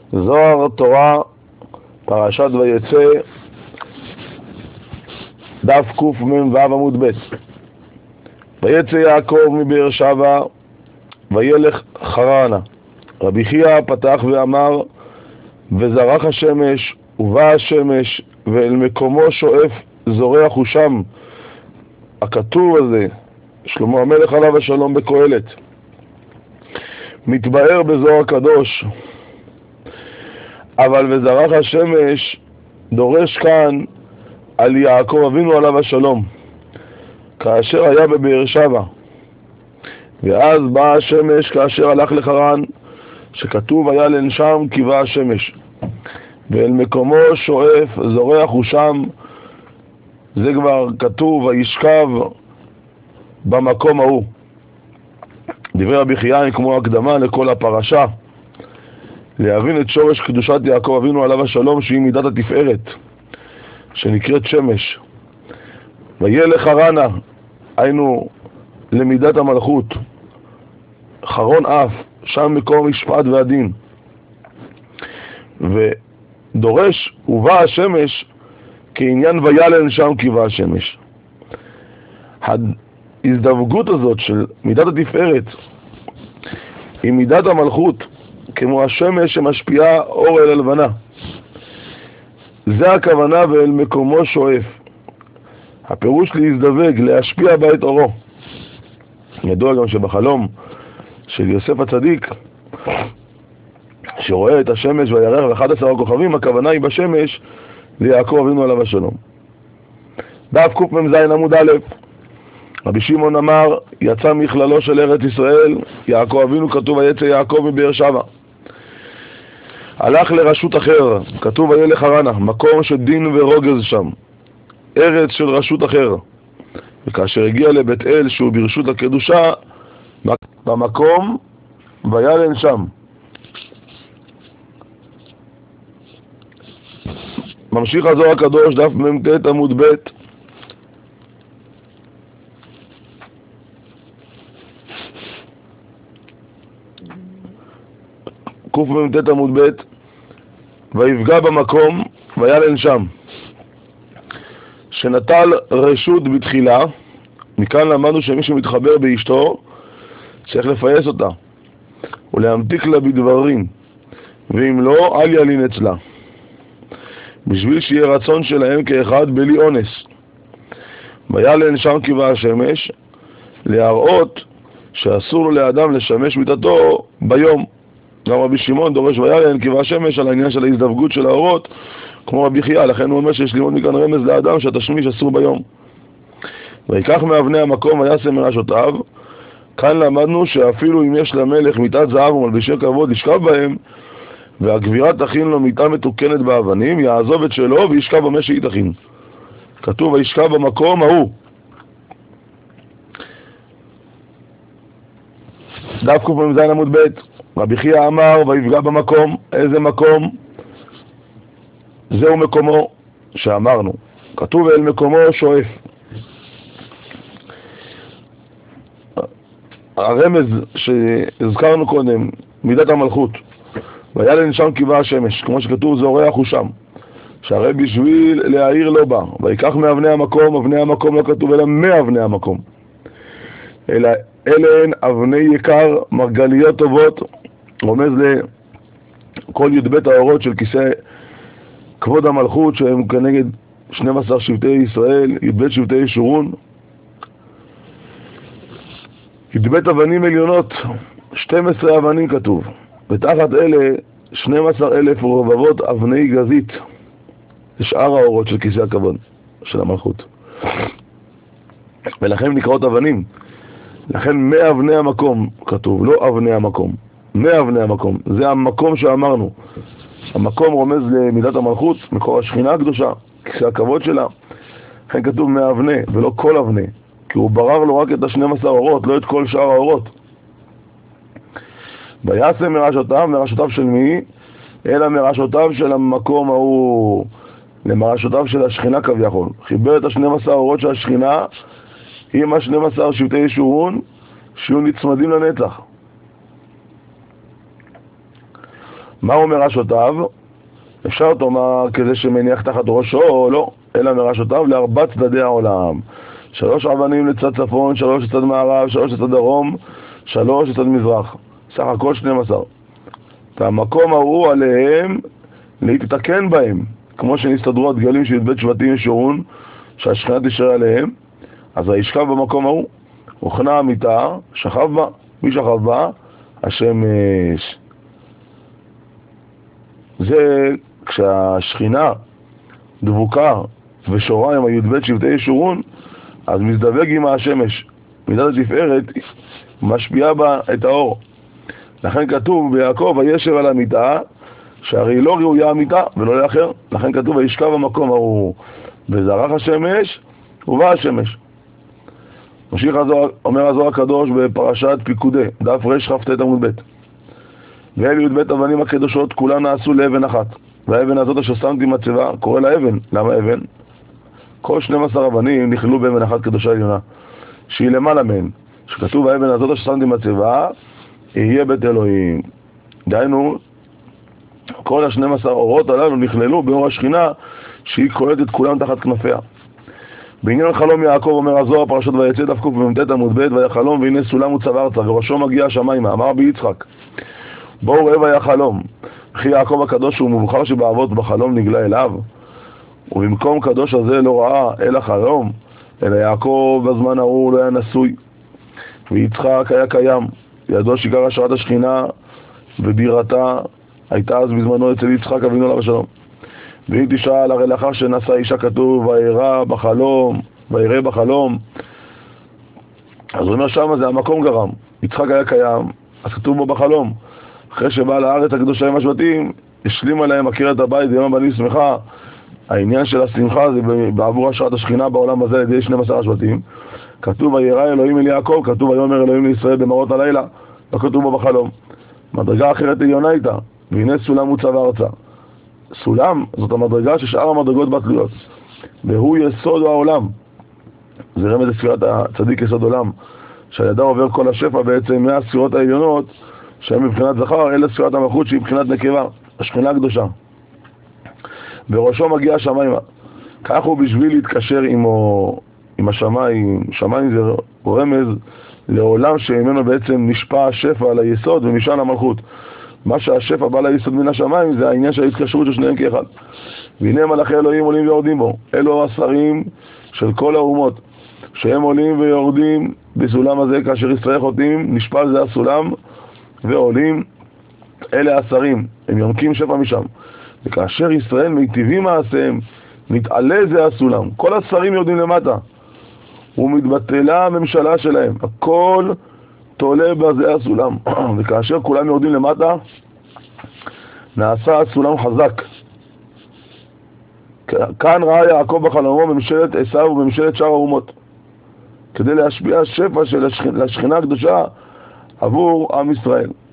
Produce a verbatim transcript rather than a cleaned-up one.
זוהר תורה, פרשת ויצא, דף קמ"ו עמוד ב'. ויצא יעקב מבאר שבע וילך חרנה. רבי חייא פתח ואמר, וזרח השמש ובא השמש ואל מקומו שואף זורח הוא שם. הכתוב הזה, שלמה המלך עליו השלום בקהלת, מתבאר בזוהר הקדוש, אבל וזרח השמש דורש כאן על יעקב אבינו עליו השלום, כאשר היה בבאר שבע. ואז בא השמש כאשר הלך לחרן, שכתוב היה לן שם כי בא השמש, ואל מקומו שואף זורח הוא שם. זה כבר כתוב וישכב במקום ההוא. דברי רבי חייא כמו הקדמה לכל הפרשה, להבין את שורש קדושת יעקב אבינו עליו השלום, שהיא מידת התפארת שנקראת שמש. וילך חרנה, היינו למידת המלכות, חרון אף, שם מקום משפט והדין. ודורש ובא השמש כעניין וילן שם כי בא השמש. ההזדווגות הזאת של מידת התפארת היא מידת המלכות, כמו השמש שמשפיעה אור אל הלבנה. זה הכוונה ואל מקומו שואף. הפירוש להזדווג, להשפיע בה את אורו. ידוע גם שבחלום של יוסף הצדיק, שרואה את השמש והירח ואחד עשר הכוכבים, הכוונה היא בשמש ליעקב אבינו עליו השלום. דף קמ"ז עמוד א'. רבי שמעון אמר, יצא מכללו של ארץ ישראל יעקב אבינו, כתוב ויצא יעקב מבאר שבע. הלך לרשות אחר, כתוב וילך חרנה, מקום של דין ורוגז שם, ארץ של רשות אחר. וכאשר הגיע לבית אל שהוא ברשות הקדושה, במקום וילן שם. ממשיך הזוהר הקדוש, דף מ"ט עמוד ב'. קמ"ט עמוד ב'. ויפגע במקום וילן שם, שנטל רשות בתחילה. מכאן למדנו שמי שמתחבר באשתו צריך לפייס אותה ולהמתיק לה בדברים, ואם לא אל ילין אצלה, בשביל שיהיה רצון שלהם כאחד בלי אונס. וילן שם כי בא השמש, להראות שאסור לו לאדם לשמש מיתתו ביום. גם רבי שמעון דורש וילן כי בא השמש על העניין של ההזדווגות של האורות, כמו רבי חייא. לכן הוא אומר שיש ללמוד מכאן רמז לאדם שהתשמיש אסור ביום. ויקח מאבני המקום וישם מראשותיו. כאן למדנו שאפילו אם יש למלך מיטת זהב ומלבישי כבוד לשכב בהם, והגבירה תכין לו מיטה מתוקנת באבנים, יעזוב את שלו וישכב במה שהיא תכין. כתוב וישכב במקום ההוא. דף קמ"ז עמוד ב'. רבי חייא אמר ויפגע במקום. איזה מקום? זהו מקומו שאמרנו, כתוב אל מקומו שואף. הרמז שהזכרנו קודם, מידת המלכות, וילן שם כי בא השמש, כמו שכתוב זורח הוא שם, שהרי בשביל להעיר לא בא. ויקח מאבני המקום, אבני המקום לא כתוב אלא מאבני המקום, אלא אלה הן אבני יקר, מרגליות טובות, רומז לכל י"ב האורות של כיסא כבוד המלכות, שהם כנגד שנים עשר שבטי ישראל, י"ב שבטי ישורון. י"ב אבנים עליונות, שתים עשרה אבנים כתוב, ותחת אלה שנים עשר אלף רבבות אבני גזית. זה שאר האורות של כיסא הכבוד של המלכות, ולכן נקראות אבנים. לכן מאבני המקום כתוב, לא אבני המקום, מאבני המקום. זה המקום שאמרנו, המקום רומז למידת המלכות, מקור השכינה הקדושה, כיסא הכבוד שלה. לכן כתוב מאבני ולא כל אבני, כי הוא ברר לו רק את ה-שנים עשר אורות, לא את כל שאר האורות. ויעשה מראשותיו, מראשותיו של מי? אלא מראשותיו של המקום ההוא, למראשותיו של השכינה כביכול. חיבר את ה-שנים עשר אורות של השכינה עם ה-שנים עשר שבטי ישורון, שיהיו נצמדים לנצח. מה הוא מראשותיו? אפשר לומר כזה שמניח תחת ראשו או לא, אלא מראשותיו לארבע צדדי העולם. שלוש אבנים לצד צפון, שלוש לצד מערב, שלוש לצד דרום, שלוש לצד מזרח. סך הכל שנים עשר. והמקום ההוא עליהם להתתקן בהם, כמו שנסתדרו הדגלים של בית שבטים ישורון, שהשכינה תשרה עליהם. אז הישכב במקום ההוא, הוכנה המיטה, שכב בה. מי שכב בה? השמש. זה כשהשכינה דבוקה ושורה עם הי"ב שבטי ישורון, אז מזדווג עם השמש. מידת התפארת משפיעה בה את האור. לכן כתוב ביעקב הישב על המיטה, שהרי לא ראויה המיטה ולא לאחר. לכן כתוב וישכב במקום ההוא וזרח השמש ובא השמש. ממשיך אומר הזוהר הקדוש בפרשת פיקודי, דף רכ"ט עמוד ב'. ואל י"ב אבנים הקדושות כולן נעשו לאבן אחת, והאבן הזאת אשר שמתי מצבה, קורא לה אבן. למה אבן? כל שנים עשר אבנים נכללו באבן אחת קדושה עליונה, שהיא למעלה מהן, שכתוב האבן הזאת אשר שמתי מצבה, יהיה בית אלוהים. דהיינו, כל ה-שנים עשר אורות הללו נכללו באור השכינה, שהיא קולטת את כולם תחת כנפיה. בעניין חלום יעקב אומר הזוהר פרשת ויצא דף קמ"ט עמוד ב', והיה חלום והנה סולם הוצב ארצה וראשו מגיע השמיימה. אמר בי יצחק בואו ראה והיה חלום, וכי יעקב הקדוש הוא מבוכר שבאבות בחלום נגלה אליו, ובמקום קדוש הזה לא ראה אלא חלום, אלא יעקב בזמן ההוא לא היה נשוי, ויצחק היה קיים. ידוע שעיקר השראת השכינה ובירתה הייתה אז בזמנו אצל יצחק אבינו עליו השלום. ואם תשאל, הרי לאחר שנשא אישה כתוב וירא בחלום, וירא בחלום. אז הוא אומר שמה זה המקום גרם, יצחק היה קיים, אז כתוב בו בחלום. אחרי שבא לארץ הקדושה עם השבטים, השלים עליהם עקרת הבית ויום הבנים שמחה. העניין של השמחה זה בעבור השראת השכינה בעולם הזה על ידי שנים עשר השבטים. כתוב וירא אלוהים אל יעקב, כתוב ויאמר אלוהים לישראל במראות הלילה, לא כתוב בו בחלום. מדרגה אחרת עליונה איתה, והנה סולם הוצב ארצה. סולם זאת המדרגה ששאר המדרגות בה תלויות, והוא יסוד העולם. זה רמז לספירת הצדיק יסוד עולם, שעל ידה עובר כל השפע בעצם מהספירות העליונות שהן מבחינת זכר אלה ספירת המלכות שהיא מבחינת נקבה, השכינה הקדושה. בראשו מגיע השמיימה. כך הוא בשביל להתקשר עמו, עם השמיים. שמיים זה רמז לעולם שממנו בעצם נשפע השפע על היסוד ומשען המלכות. מה שהשפע בא ליסוד מן השמיים זה העניין של ההתקשרות של שניהם כאחד. והנה מלאכי אלוהים עולים ויורדים בו. אלו השרים של כל האומות שהם עולים ויורדים בסולם הזה, כאשר ישראל חוטאים נשפע על זה הסולם ועולים. אלה השרים, הם יונקים שפע משם, וכאשר ישראל מיטיבים מעשיהם מתעלה זה הסולם. כל השרים יורדים למטה ומתבטלה הממשלה שלהם, הכל תולה בזה הסולם. וכאשר כולם יורדים למטה נעשה הסולם חזק. כאן ראה יעקב בחלומו ממשלת עשיו וממשלת שאר האומות, כדי להשפיע שפע של השכינה הקדושה עבור עם ישראל.